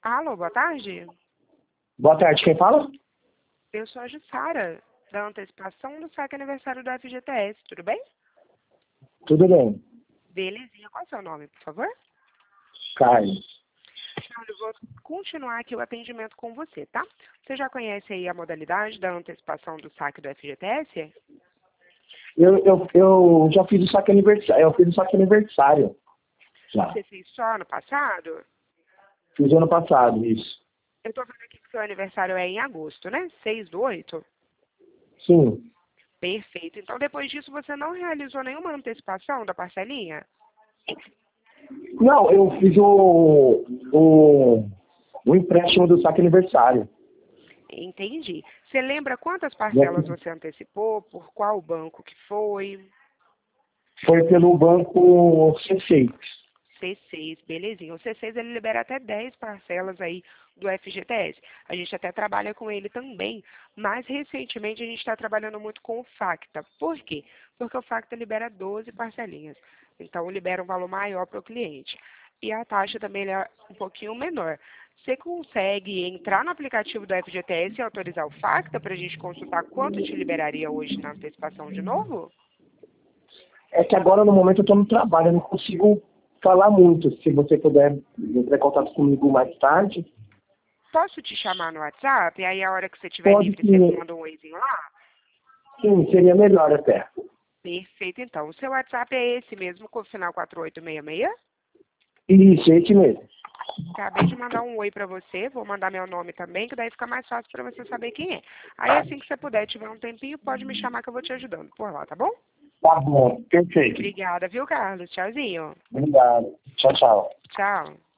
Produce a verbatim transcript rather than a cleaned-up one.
Alô, boa tarde. Boa tarde, quem fala? Eu sou a Jussara, da antecipação do saque aniversário do F G T S, tudo bem? Tudo bem. Belezinha, qual é o seu nome, por favor? Carlos. Carlos, eu vou continuar aqui o atendimento com você, tá? Você já conhece aí a modalidade da antecipação do saque do F G T S? Eu, eu, eu já fiz o saque aniversário. Eu fiz o saque aniversário. Já. Você fez só no passado? Fiz ano passado, isso. Eu tô vendo aqui que seu aniversário é em agosto, né? seis do oito? Sim. Perfeito. Então, depois disso, você não realizou nenhuma antecipação da parcelinha? Não, eu fiz o, o, o empréstimo do saque aniversário. Entendi. Você lembra quantas parcelas você antecipou? Por qual banco que foi? Foi pelo banco C seis. C seis, belezinha. O C seis ele libera até dez parcelas aí do F G T S. A gente até trabalha com ele também, mas recentemente a gente está trabalhando muito com o Facta. Por quê? Porque o Facta libera doze parcelinhas. Então libera um valor maior para o cliente. E a taxa também é um pouquinho menor. Você consegue entrar no aplicativo do F G T S e autorizar o Facta para a gente consultar quanto te liberaria hoje na antecipação de novo? É que agora, no momento, eu estou no trabalho. Eu não consigo falar muito. Se você puder entrar em contato comigo mais tarde. Posso te chamar no WhatsApp? E aí, a hora que você estiver Pode livre, você me sim. manda um oizinho lá? Sim, seria melhor até. Perfeito, então. O seu WhatsApp é esse mesmo, com o final quatro oito seis seis? Isso, esse mesmo. Acabei de mandar um oi pra você, vou mandar meu nome também, que daí fica mais fácil pra você saber quem é. Aí, assim que você puder, tiver um tempinho, pode me chamar que eu vou te ajudando por lá, tá bom? Tá bom, perfeito. Obrigada, viu, Carlos? Tchauzinho. Obrigado. Tchau, tchau. Tchau.